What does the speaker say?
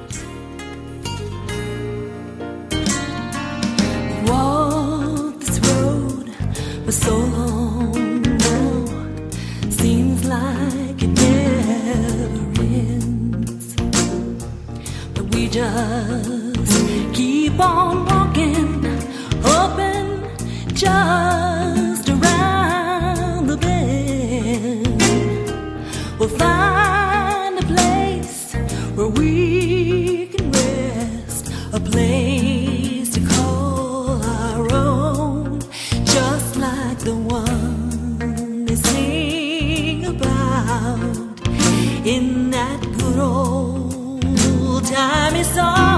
Walked this road for so long now, seems like it never ends, but we just keep on walking, hoping just around the bend we'll find a place where we can rest, a place to call our own, just like the one they sing about in that good old timey song.